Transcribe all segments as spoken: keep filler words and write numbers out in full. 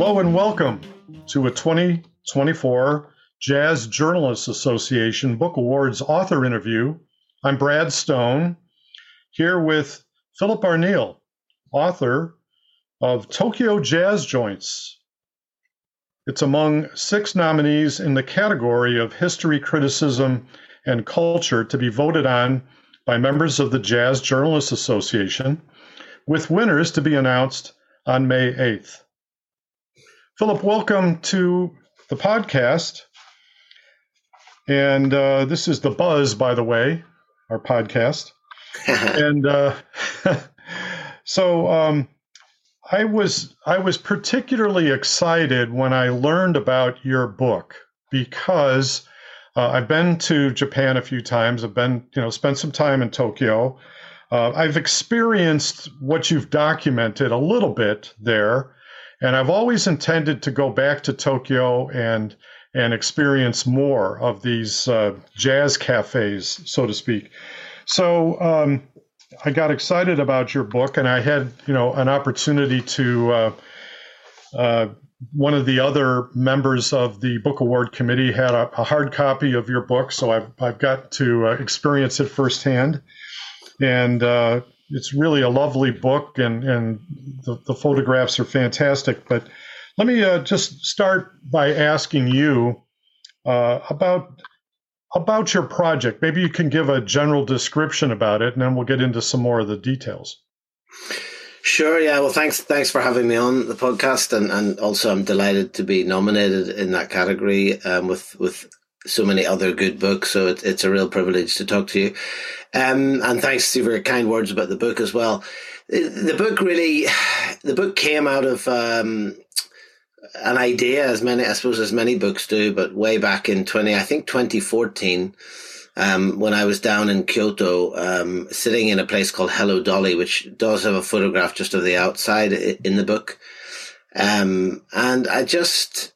Hello and welcome to a twenty twenty-four Jazz Journalists Association Book Awards author interview. I'm Brad Stone, here with Philip Arneal, author of Tokyo Jazz Joints. It's among six nominees in the category of history, criticism, and culture to be voted on by members of the Jazz Journalists Association, with winners to be announced on May eighth. Philip, welcome to the podcast. And uh, this is The Buzz, by the way, our podcast. and uh, so um, I was I was particularly excited when I learned about your book because uh, I've been to Japan a few times. I've been, you know, spent some time in Tokyo. Uh, I've experienced what you've documented a little bit there. And I've always intended to go back to Tokyo and and experience more of these uh, jazz cafes, so to speak. So um, I got excited about your book, and I had, you know, an opportunity to. Uh, uh, one of the other members of the Book Award Committee had a, a hard copy of your book, so I've I've got to uh, experience it firsthand, and. Uh, It's really a lovely book, and, and the, the photographs are fantastic. But let me uh, just start by asking you uh, about about your project. Maybe you can give a general description about it, and then we'll get into some more of the details. Sure, yeah. Well, thanks thanks for having me on the podcast, and, and also I'm delighted to be nominated in that category um, with with so many other good books. So it, it's a real privilege to talk to you. Um, and thanks to your kind words about the book as well. The, the book really, the book came out of um, an idea, as many, I suppose, as many books do, but way back in twenty, I think twenty fourteen, um, when I was down in Kyoto, um, sitting in a place called Hello Dolly, which does have a photograph just of the outside in the book. Um, and I just,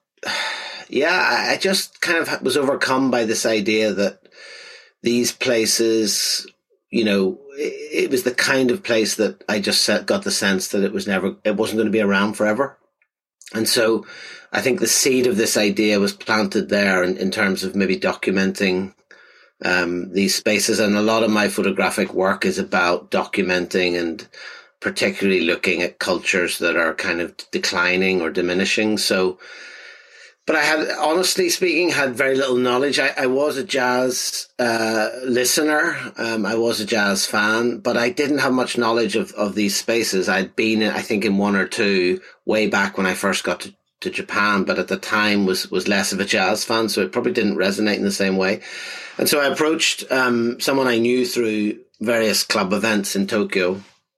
yeah, I just kind of was overcome by this idea that these places, you know, it, it was the kind of place that I just set, got the sense that it was never, it wasn't going to be around forever. And so I think the seed of this idea was planted there in, in terms of maybe documenting um, these spaces. And a lot of my photographic work is about documenting and particularly looking at cultures that are kind of declining or diminishing. So, But I had, honestly speaking, had very little knowledge. I, I was a jazz uh, listener. Um, I was a jazz fan, but I didn't have much knowledge of, of these spaces. I'd been, I think, in one or two way back when I first got to, to Japan, but at the time was, was less of a jazz fan, so it probably didn't resonate in the same way. And so I approached um, someone I knew through various club events in Tokyo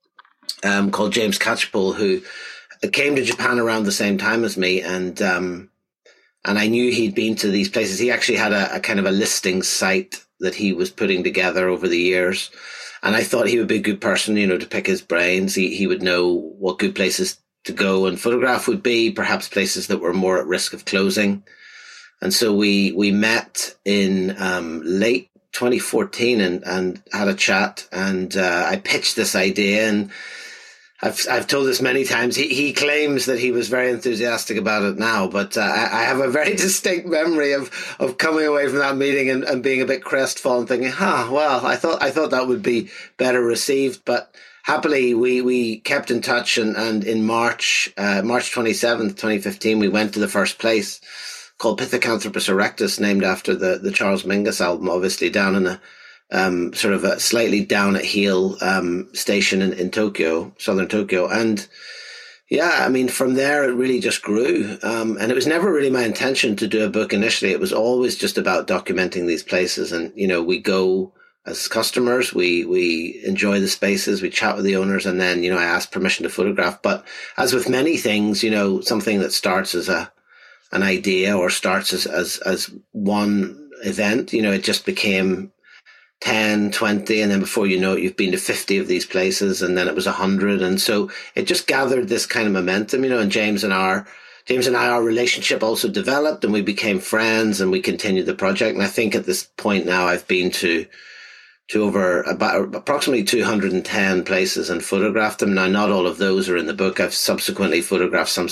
um, called James Catchpole, who came to Japan around the same time as me, and um And I knew he'd been to these places. He actually had a, a kind of a listing site that he was putting together over the years. And I thought he would be a good person, you know, to pick his brains. He, he would know what good places to go and photograph would be, perhaps places that were more at risk of closing. And so we, we met in um, late twenty fourteen and, and had a chat. And uh, I pitched this idea, and I've I've told this many times. He he claims that he was very enthusiastic about it now, but uh, I, I have a very distinct memory of, of coming away from that meeting and, and being a bit crestfallen, thinking, "Huh, well, I thought I thought that would be better received." But happily, we, we kept in touch, and, and in March uh, March twenty seventh, twenty fifteen, we went to the first place called Pithecanthropus erectus, named after the the Charles Mingus album, obviously down in a Um, sort of a slightly down at heel um, station in, in Tokyo, southern Tokyo. And yeah, I mean, from there, it really just grew. Um, and it was never really my intention to do a book initially. It was always just about documenting these places. And, you know, we go as customers, we, we enjoy the spaces, we chat with the owners, and then, you know, I ask permission to photograph. But as with many things, you know, something that starts as a, an idea or starts as, as, as one event, you know, it just became ten, twenty, and then before you know it, you've been to fifty of these places, and then it was one hundred. And so it just gathered this kind of momentum, you know, and James and our, James and I, our relationship also developed, and we became friends, and we continued the project. And I think at this point now I've been to, to over about approximately two hundred ten places and photographed them. Now, not all of those are in the book. I've subsequently photographed some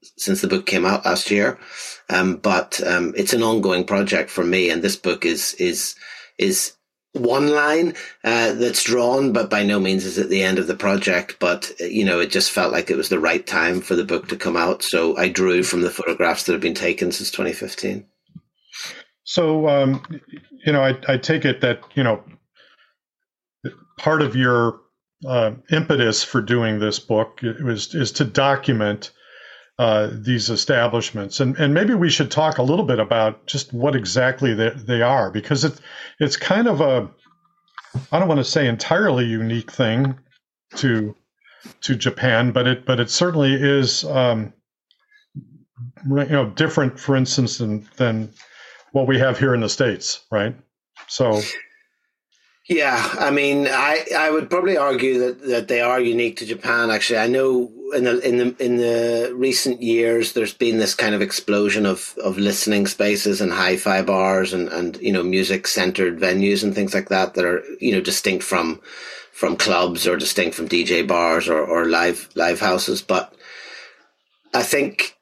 since the book came out last year. Um, but um, it's an ongoing project for me, and this book is is is one line uh, that's drawn, but by no means is it the end of the project. But you know, it just felt like it was the right time for the book to come out, so I drew from the photographs that have been taken since twenty fifteen. So, um, you know, I, I take it that you know part of your uh, impetus for doing this book was is to document Uh, these establishments, and and maybe we should talk a little bit about just what exactly they, they are, because it it's kind of a, I don't want to say entirely unique thing to to Japan, but it but it certainly is um, you know different, for instance, than than what we have here in the States, right? So. Yeah, I mean, I, I would probably argue that, that they are unique to Japan. Actually, I know in the in the in the recent years, there's been this kind of explosion of, of listening spaces and hi-fi bars and, and you know music centered venues and things like that that are you know distinct from from clubs or distinct from D J bars or, or live live houses. But I think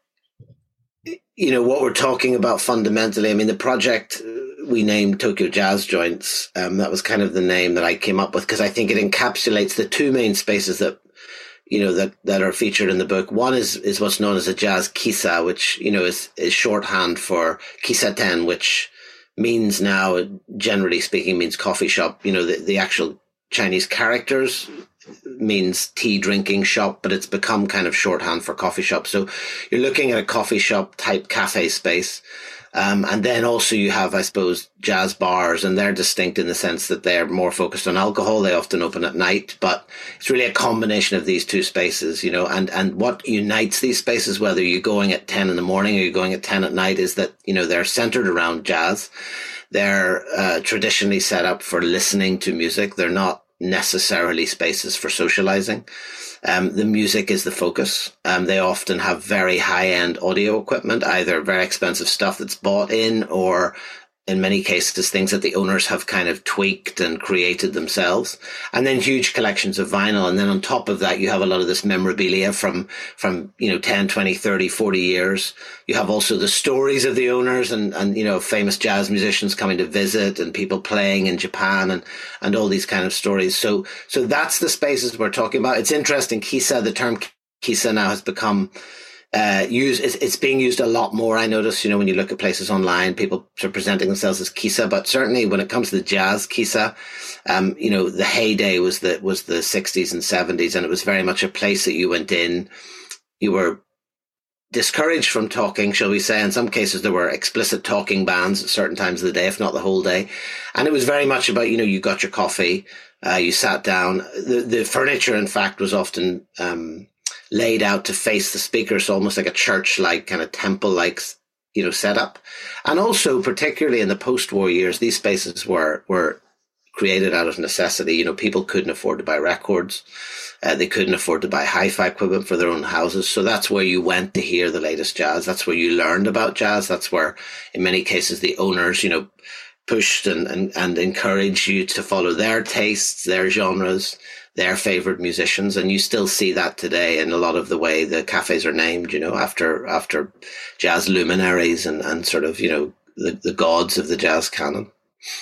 you know what we're talking about fundamentally. I mean, the project we named Tokyo Jazz Joints. Um, that was kind of the name that I came up with because I think it encapsulates the two main spaces that, you know, that, that are featured in the book. One is, is what's known as a jazz kissa, which, you know, is, is shorthand for kissaten, which means now, generally speaking, means coffee shop. You know, the, the actual Chinese characters means tea drinking shop, but it's become kind of shorthand for coffee shop. So you're looking at a coffee shop type cafe space. Um, and then also you have, I suppose, jazz bars, and they're distinct in the sense that they're more focused on alcohol. They often open at night, but it's really a combination of these two spaces, you know, and, and what unites these spaces, whether you're going at ten in the morning or you're going at ten at night, is that, you know, they're centered around jazz. They're uh, traditionally set up for listening to music. They're not necessarily spaces for socializing. Um, the music is the focus. Um, they often have very high-end audio equipment, either very expensive stuff that's bought in, or in many cases, things that the owners have kind of tweaked and created themselves. And then huge collections of vinyl. And then on top of that, you have a lot of this memorabilia from, from, you know, ten, twenty, thirty, forty years. You have also the stories of the owners and, and, you know, famous jazz musicians coming to visit and people playing in Japan and, and all these kind of stories. So, so that's the spaces we're talking about. It's interesting. Kissa, the term kissa now has become Uh, use it's, it's being used a lot more. I notice, you know, when you look at places online, people are presenting themselves as kissa, but certainly when it comes to the jazz kissa, um, you know, the heyday was the was the sixties and seventies, and it was very much a place that you went in. You were discouraged from talking, shall we say. In some cases, there were explicit talking bans at certain times of the day, if not the whole day. And it was very much about, you know, you got your coffee, uh, you sat down. The, the furniture, in fact, was often um, laid out to face the speaker, so almost like a church-like, kind of temple-like, you know, setup. And also, particularly in the post-war years, these spaces were were created out of necessity. You know, people couldn't afford to buy records. Uh, they couldn't afford to buy hi-fi equipment for their own houses. So that's where you went to hear the latest jazz. That's where you learned about jazz. That's where, in many cases, the owners, you know, pushed and, and, and encouraged you to follow their tastes, their genres, their favorite musicians. And you still see that today in a lot of the way the cafes are named, you know, after after jazz luminaries and, and sort of, you know, the, the gods of the jazz canon.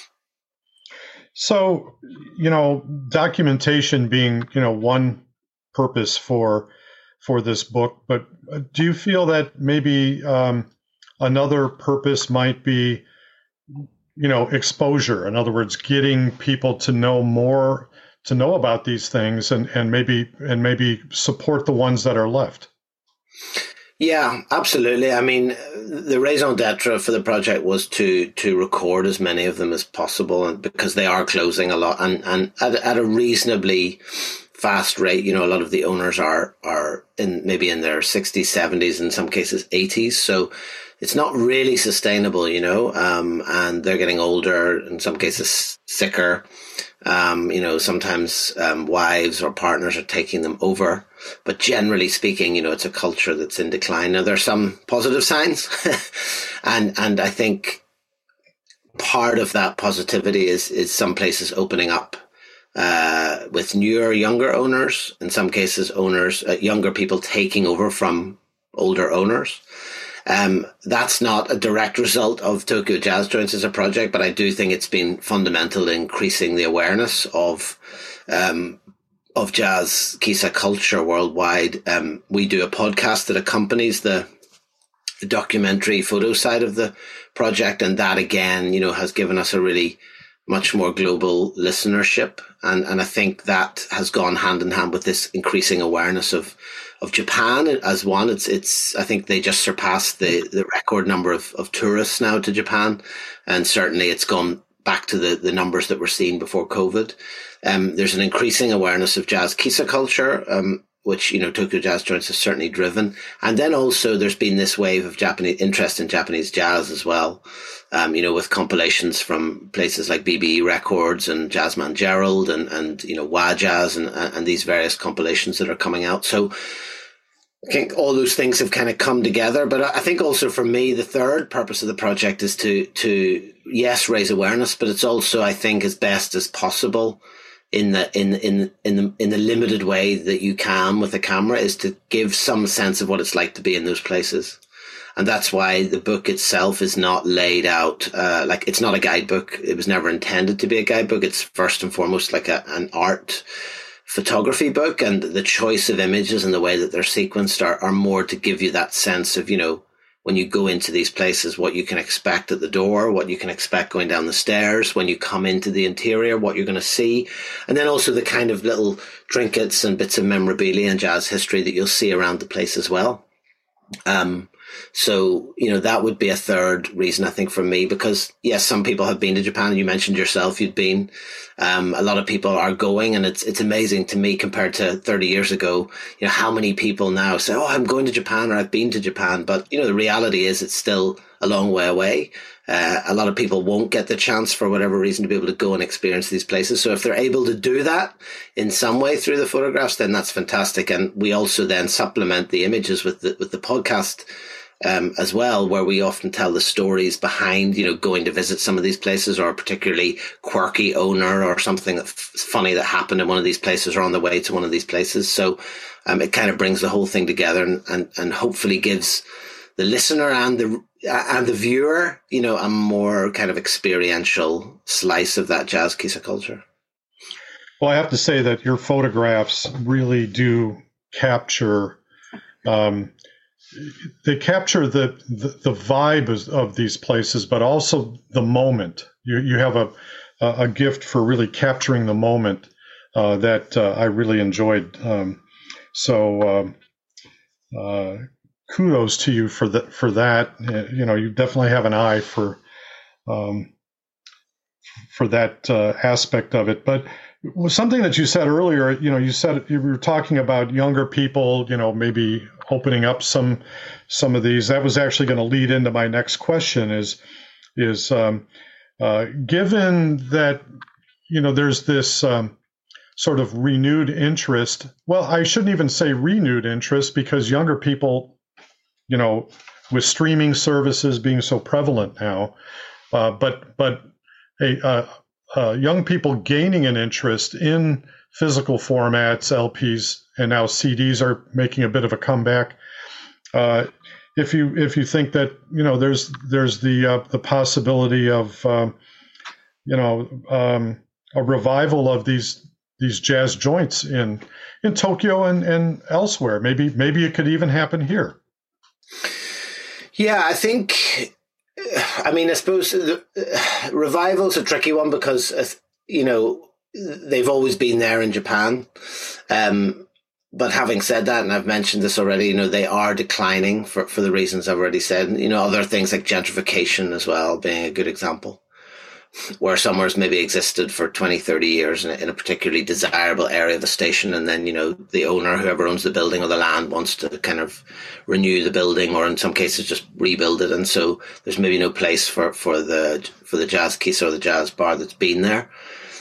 So, you know, documentation being, you know, one purpose for for this book, but do you feel that maybe um, another purpose might be, you know, exposure? In other words, getting people to know more, to know about these things, and, and maybe and maybe support the ones that are left. Yeah, absolutely. I mean, the raison d'etre for the project was to to record as many of them as possible, and because they are closing a lot and, and at, at a reasonably fast rate. You know, a lot of the owners are are in maybe in their sixties, seventies, in some cases eighties. So it's not really sustainable, you know, um, and they're getting older, in some cases sicker. Um, you know, sometimes um, wives or partners are taking them over. But generally speaking, you know, it's a culture that's in decline. Now, there are some positive signs. and and I think part of that positivity is, is some places opening up uh, with newer, younger owners. In some cases, owners, uh, younger people taking over from older owners. Um, that's not a direct result of Tokyo Jazz Joints as a project, but I do think it's been fundamental in increasing the awareness of um, of jazz kisa culture worldwide. Um, we do a podcast that accompanies the, the documentary photo side of the project, and that again, you know, has given us a really much more global listenership, and and I think that has gone hand in hand with this increasing awareness of. Of Japan as one. It's, it's, I think they just surpassed the, the record number of, of tourists now to Japan. And certainly it's gone back to the, the numbers that were seen before COVID. Um, there's an increasing awareness of jazz kisa culture, um, which, you know, Tokyo Jazz Joints has certainly driven. And then also there's been this wave of Japanese interest in Japanese jazz as well. Um, you know, with compilations from places like B B E Records and Jazzman Gerald and, and, you know, Wa Jazz and, and these various compilations that are coming out. So I think all those things have kind of come together. But I think also for me, the third purpose of the project is to, to, yes, raise awareness, but it's also, I think, as best as possible in the, in, in, in the, in the limited way that you can with a camera, is to give some sense of what it's like to be in those places. And that's why the book itself is not laid out, uh, like it's not a guidebook. It was never intended to be a guidebook. It's first and foremost like a, an art photography book, and the choice of images and the way that they're sequenced are, are more to give you that sense of, you know, when you go into these places, what you can expect at the door, what you can expect going down the stairs, when you come into the interior, what you're going to see. And then also the kind of little trinkets and bits of memorabilia and jazz history that you'll see around the place as well. Um, So, you know, that would be a third reason, I think, for me, because, yes, some people have been to Japan. You mentioned yourself, you'd been. Um, a lot of people are going, and it's it's amazing to me compared to thirty years ago, you know, how many people now say, oh, I'm going to Japan, or I've been to Japan. But, you know, the reality is it's still a long way away. Uh, a lot of people won't get the chance for whatever reason to be able to go and experience these places. So if they're able to do that in some way through the photographs, then that's fantastic. And we also then supplement the images with the, with the podcast Um, as well, where we often tell the stories behind, you know, going to visit some of these places, or a particularly quirky owner or something that's funny that happened in one of these places or on the way to one of these places. So um, it kind of brings the whole thing together, and, and, and hopefully gives the listener and the and the viewer, you know, a more kind of experiential slice of that jazz kisa culture. Well, I have to say that your photographs really do capture um, they capture the, the, the vibe of, of these places, but also the moment. You you have a a gift for really capturing the moment uh, that uh, I really enjoyed. Um, so um, uh, kudos to you for that. For that, uh, you know, you definitely have an eye for um, for that uh, aspect of it. But something that you said earlier, you know, you said you were talking about younger people, you know, maybe opening up some some of these. That was actually going to lead into my next question. Is is um, uh, given that, you know, there's this um, sort of renewed interest. Well, I shouldn't even say renewed interest, because younger people, you know, with streaming services being so prevalent now, uh, but but a uh, Uh, young people gaining an interest in physical formats, L Ps, and now C Ds are making a bit of a comeback. Uh, if you if you think that, you know, there's there's the uh, the possibility of um, you know um, a revival of these these jazz joints in in Tokyo and, and elsewhere. Maybe maybe it could even happen here. Yeah, I think. I mean, I suppose the, uh, revival's a tricky one, because, uh, you know, they've always been there in Japan. Um, but having said that, and I've mentioned this already, you know, they are declining for, for the reasons I've already said. You know, other things like gentrification as well being a good example, where somewhere's maybe existed for twenty, thirty years in a, in a particularly desirable area of the station. And then, you know, the owner, whoever owns the building or the land, wants to kind of renew the building, or in some cases just rebuild it. And so there's maybe no place for, for the, for the jazz kisa or the jazz bar that's been there.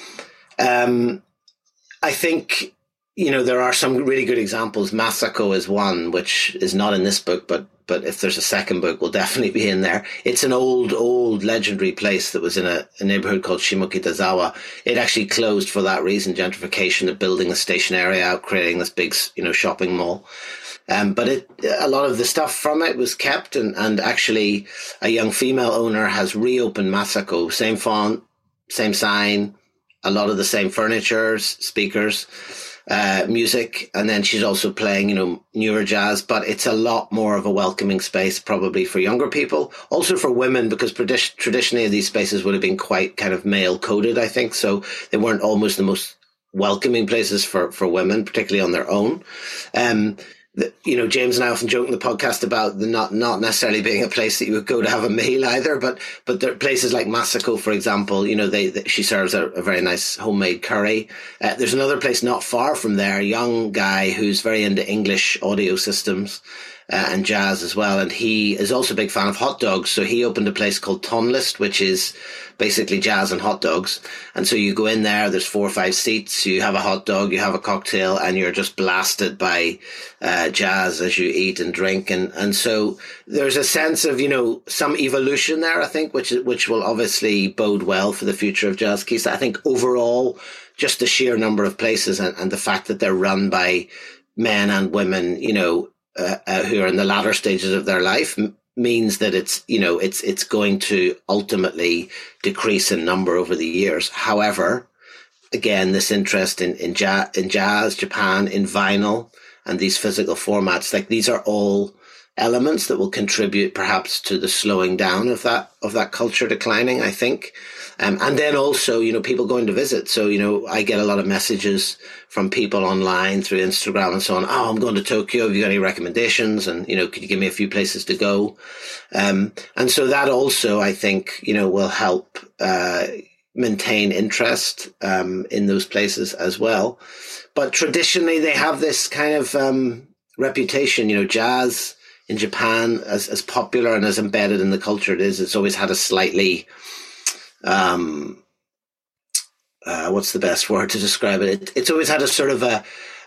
Um, I think, you know, there are some really good examples. Masako is one, which is not in this book, but but if there's a second book, will definitely be in there. It's an old, old legendary place that was in a, a neighborhood called Shimokitazawa. It actually closed for that reason, gentrification, of building the station area out, creating this big, you know, shopping mall. Um, but it, a lot of the stuff from it was kept, and, and actually a young female owner has reopened Masako. Same font, same sign, a lot of the same furniture, speakers, uh, music. And then she's also playing, you know, newer jazz, but it's a lot more of a welcoming space probably for younger people. Also for women, because tradi- traditionally these spaces would have been quite kind of male coded, I think. So they weren't almost the most welcoming places for, for women, particularly on their own. Um, The, you know, James and I often joke in the podcast about the not not necessarily being a place that you would go to have a meal either, but but there are places like Masako, for example. You know, they, they she serves a, a very nice homemade curry. Uh, there's another place not far from there, a young guy who's very into English audio systems uh, and jazz as well, and he is also a big fan of hot dogs. So he opened a place called Tonlist, which is basically jazz and hot dogs. And so you go in there, there's four or five seats, you have a hot dog, you have a cocktail, and you're just blasted by uh, jazz as you eat and drink. And, and so there's a sense of, you know, some evolution there, I think, which, which will obviously bode well for the future of Jazz Kisa. I think overall, just the sheer number of places and, and the fact that they're run by men and women, you know, uh, uh, who are in the latter stages of their life, means that it's, you know, it's it's going to ultimately decrease in number over the years. However, again, this interest in in, jazz, in jazz, Japan, in vinyl, and these physical formats, like these are all elements that will contribute perhaps to the slowing down of that of that culture declining, I think. Um, and then also, you know, people going to visit. So, you know, I get a lot of messages from people online through Instagram and so on. Oh, I'm going to Tokyo. Have you got any recommendations? And, you know, could you give me a few places to go? Um, and so that also, I think, you know, will help uh, maintain interest um, in those places as well. But traditionally, they have this kind of um, reputation, you know, jazz in Japan, as, as popular and as embedded in the culture it is, it's always had a slightly, um, uh, what's the best word to describe it? it? It's always had a sort of a,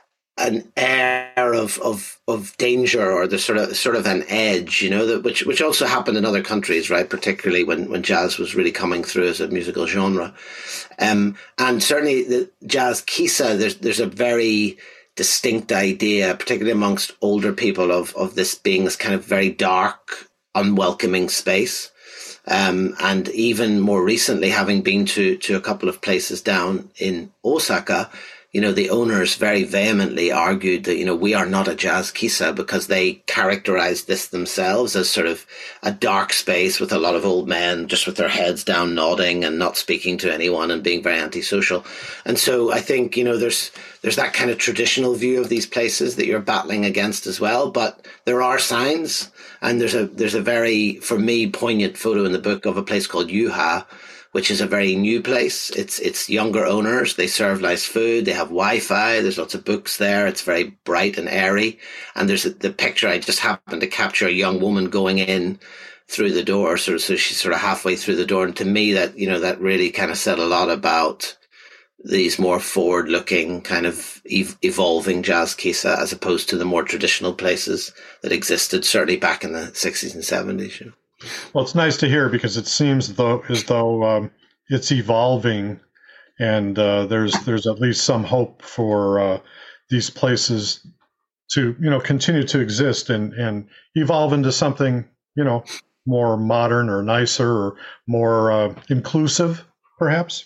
an air of, of, of danger, or the sort of, sort of an edge, you know, that which, which also happened in other countries, right? Particularly when, when jazz was really coming through as a musical genre. Um, and certainly the Jazz Kisa, there's, there's a very distinct idea, particularly amongst older people, of, of this being this kind of very dark, unwelcoming space. Um, and even more recently, having been to, to a couple of places down in Osaka, you know, the owners very vehemently argued that, you know, we are not a Jazz Kisa, because they characterized this themselves as sort of a dark space with a lot of old men just with their heads down, nodding and not speaking to anyone and being very antisocial. And so I think, you know, there's there's that kind of traditional view of these places that you're battling against as well. But there are signs, and there's a there's a very, for me, poignant photo in the book of a place called Yuha, which is a very new place. It's it's younger owners. They serve nice food. They have Wi-Fi. There's lots of books there. It's very bright and airy. And there's a, the picture, I just happened to capture a young woman going in through the door. So, so she's sort of halfway through the door. And to me, that, you know, that really kind of said a lot about these more forward-looking kind of ev- evolving Jazz Kisa, as opposed to the more traditional places that existed certainly back in the sixties and seventies. You know? Well, it's nice to hear, because it seems though as though um, it's evolving, and uh, there's there's at least some hope for uh, these places to, you know, continue to exist and, and evolve into something, you know, more modern or nicer or more uh, inclusive, perhaps.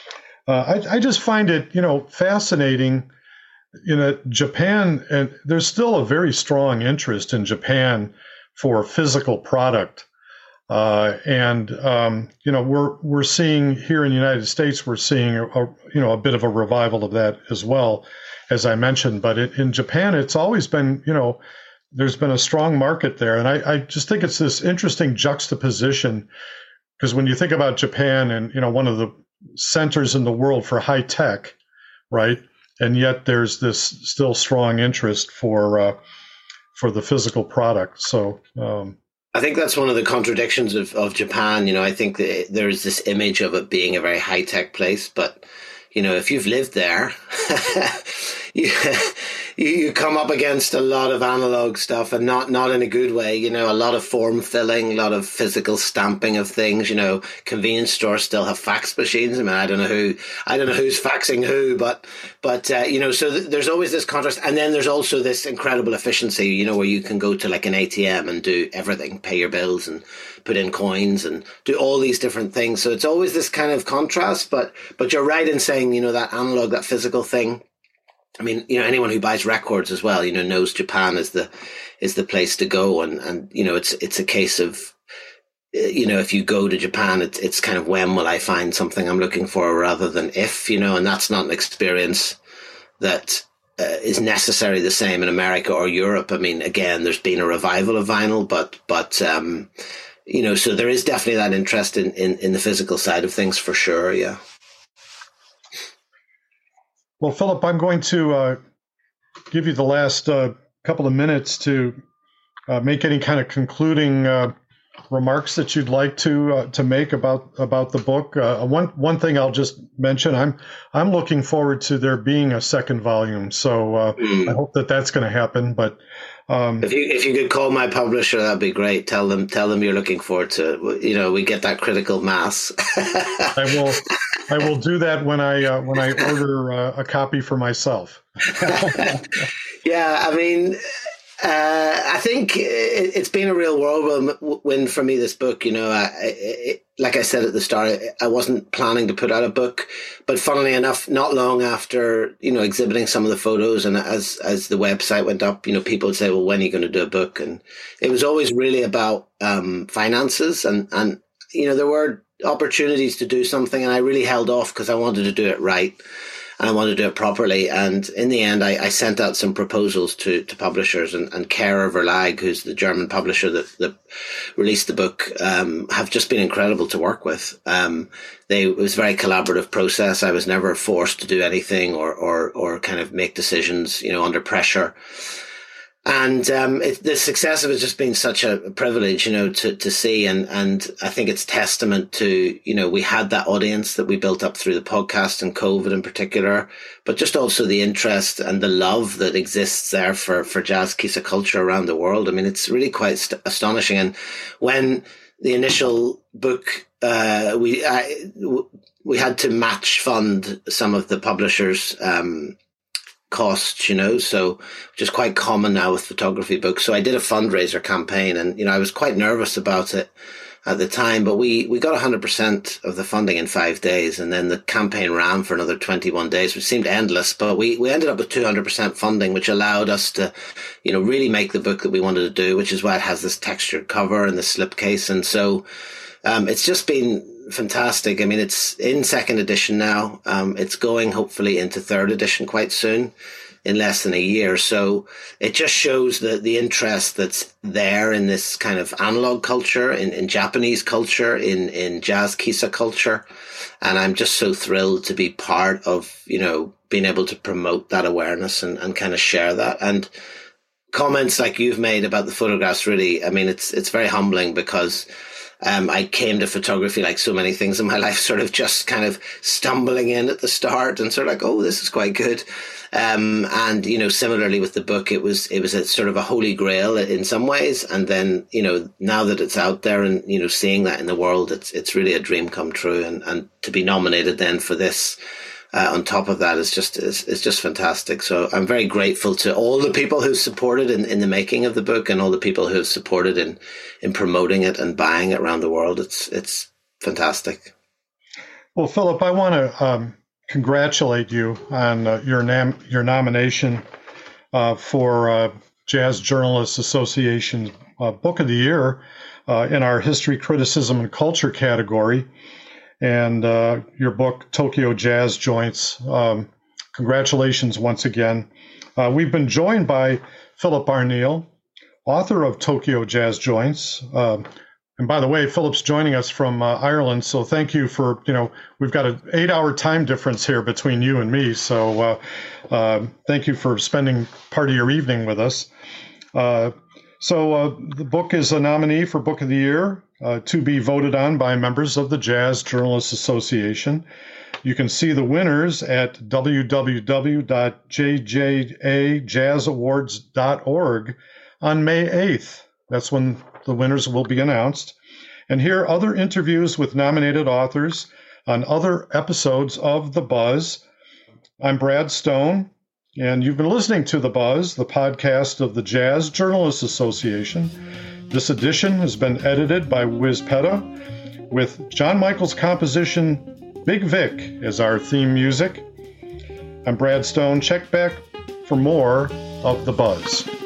Uh, I, I just find it, you know, fascinating. You know, Japan, and there's still a very strong interest in Japan for physical product. Uh, and, um, you know, we're, we're seeing here in the United States, we're seeing, a, a, you know, a bit of a revival of that as well, as I mentioned. But it, in Japan, it's always been, you know, there's been a strong market there. And I, I just think it's this interesting juxtaposition, because when you think about Japan and, you know, one of the centers in the world for high tech, right? And yet there's this still strong interest for, uh, for the physical product. So, um, I think that's one of the contradictions of, of Japan. You know, I think that there's this image of it being a very high-tech place, but, you know, if you've lived there, you, you, you come up against a lot of analog stuff, and not not in a good way. You know, a lot of form filling, a lot of physical stamping of things. You know, convenience stores still have fax machines. I mean, I don't know who, I don't know who's faxing who, but but uh, you know, so th- there's always this contrast, and then there's also this incredible efficiency. You know, where you can go to like an A T M and do everything, pay your bills and put in coins and do all these different things. So it's always this kind of contrast. But but you're right in saying, you know, that analog, that physical thing. I mean, you know, anyone who buys records as well, you know, knows Japan is the is the place to go, and and you know, it's it's a case of, you know, if you go to Japan, it's it's kind of when will I find something I'm looking for rather than if, you know, and that's not an experience that uh, is necessarily the same in America or Europe. I mean, again, there's been a revival of vinyl, but but um, you know, so there is definitely that interest in in, in the physical side of things for sure. Yeah. Well, Philip, I'm going to uh, give you the last uh, couple of minutes to uh, make any kind of concluding uh, remarks that you'd like to uh, to make about about the book. Uh, one one thing I'll just mention: I'm I'm looking forward to there being a second volume. So uh, mm. I hope that that's going to happen. But um, if you if you could call my publisher, that'd be great. Tell them tell them you're looking forward to. You know, we get that critical mass. I will. I will do that when I uh, when I order uh, a copy for myself. Yeah, I mean, uh, I think it, it's been a real whirlwind for me, this book. You know, I, it, like I said at the start, I wasn't planning to put out a book, but funnily enough, not long after, you know, exhibiting some of the photos, and as as the website went up, you know, people would say, "Well, when are you going to do a book?" And it was always really about um, finances, and and you know, there were opportunities to do something, and I really held off because I wanted to do it right and I wanted to do it properly. And in the end, I, I sent out some proposals to, to publishers, and, and Kehrer Verlag, who's the German publisher that, that released the book, um, have just been incredible to work with. Um, they, it was a very collaborative process. I was never forced to do anything or, or, or kind of make decisions, you know, under pressure. And um, it, the success of it has just been such a privilege, you know, to, to see. And, and I think it's testament to, you know, we had that audience that we built up through the podcast and COVID in particular, but just also the interest and the love that exists there for, for jazz kissa culture around the world. I mean, it's really quite st- astonishing. And when the initial book, uh, we, I, we had to match fund some of the publishers, um, costs, you know, so which is quite common now with photography books. So I did a fundraiser campaign, and, you know, I was quite nervous about it at the time, but we, we got one hundred percent of the funding in five days. And then the campaign ran for another twenty-one days, which seemed endless, but we, we ended up with two hundred percent funding, which allowed us to, you know, really make the book that we wanted to do, which is why it has this textured cover and the slipcase. And so, um, it's just been fantastic. I mean, it's in second edition now. Um, it's going hopefully into third edition quite soon, in less than a year. So it just shows the, the interest that's there in this kind of analog culture, in, in Japanese culture, in, in jazz kissa culture. And I'm just so thrilled to be part of, you know, being able to promote that awareness and, and kind of share that. And comments like you've made about the photographs, really, I mean, it's, it's very humbling, because Um, I came to photography, like so many things in my life, sort of just kind of stumbling in at the start and sort of like, oh, this is quite good. Um, and, you know, similarly with the book, it was, it was a sort of a holy grail in some ways. And then, you know, now that it's out there and, you know, seeing that in the world, it's, it's really a dream come true. And, and to be nominated then for this, Uh, on top of that is just is, is just fantastic. So I'm very grateful to all the people who supported in, in the making of the book, and all the people who have supported in in promoting it and buying it around the world. It's it's fantastic. Well, Philip, I want to um, congratulate you on uh, your nam- your nomination uh, for uh, Jazz Journalists Association uh, Book of the Year uh, in our History, Criticism, and Culture category. And uh, your book, Tokyo Jazz Joints. Um, congratulations once again. Uh, we've been joined by Philip Arneal, author of Tokyo Jazz Joints. Uh, and by the way, Philip's joining us from uh, Ireland, so thank you for, you know, we've got an eight-hour time difference here between you and me, so uh, uh, thank you for spending part of your evening with us. Uh, so uh, the book is a nominee for Book of the Year, Uh, to be voted on by members of the Jazz Journalists Association. You can see the winners at w w w dot j j a jazz awards dot org on May eighth. That's when the winners will be announced. And hear other interviews with nominated authors on other episodes of The Buzz. I'm Brad Stone, and you've been listening to The Buzz, the podcast of the Jazz Journalists Association. This edition has been edited by Wiz Petta, with John Michael's composition Big Vic as our theme music. I'm Brad Stone. Check back for more of The Buzz.